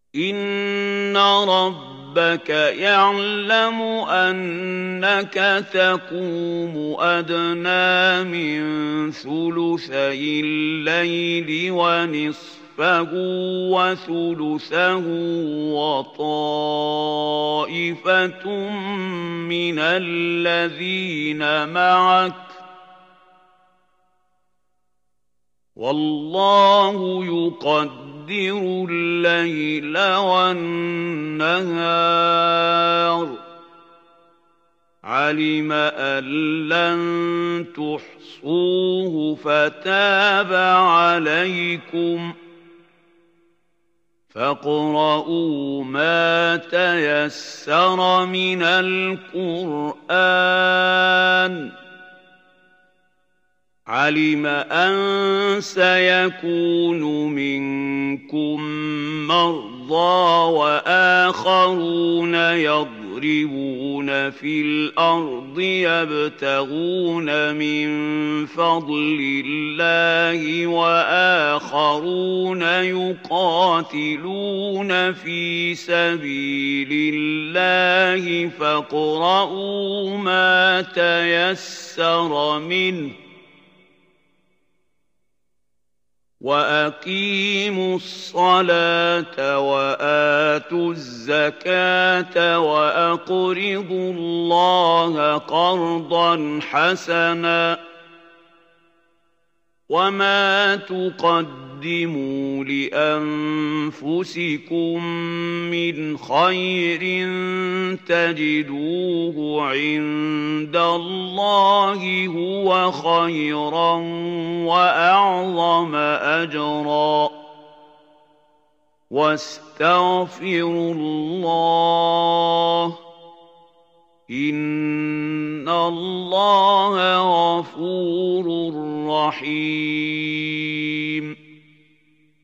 إِنَّ رَبَّكَ يَعْلَمُ أَنَّكَ تَقُومُ أَدْنَىٰ مِن ثُلُثَيِ اللَّيْلِ وَنِصْفَهُ وَثُلُثَهُ وَطَائِفَةٌ مِّنَ الَّذِينَ مَعَكَ ۚ وَاللَّهُ يُقَدِّرُ اللَّيْلَ وَالنَّهَارَ ۚ عَلِمَ أَن لَّن تُحْصُوهُ فَتَابَ عَلَيْكُمْ ۖ فاقرؤوا مَا تَيَسَّرَ مِنَ الْقُرْآنِ ۚ عَلِمَ أَن سَيَكُونُ مِنكُم مَّرْضَىٰ وَآخَرُونَ يَضْرِبُونَ فِي الْأَرْضِ يَبْتَغُونَ مِن فَضْلِ اللَّهِ وَآخَرُونَ يُقَاتِلُونَ فِي سَبِيلِ اللَّهِ فاقرؤوا مَا تَيَسَّرَ مِنْهُ ۚ وَأَقِيمُوا الصَّلَاةَ وَآتُوا الزَّكَاةَ وَأَقْرِضُوا اللَّهَ قَرْضًا حَسَنًا ۚ وَمَا تُقَدِّمُوا لِأَنفُسِكُم مِّنْ خَيْرٍ تَجِدُوهُ عِندَ اللَّهِ هُوَ خَيْرًا وَأَعْظَمَ أَجْرًا ۚ وَاسْتَغْفِرُوا اللَّهَ ۖ إِنَّ اللَّهَ غَفُورٌ رَّحِيمٌ.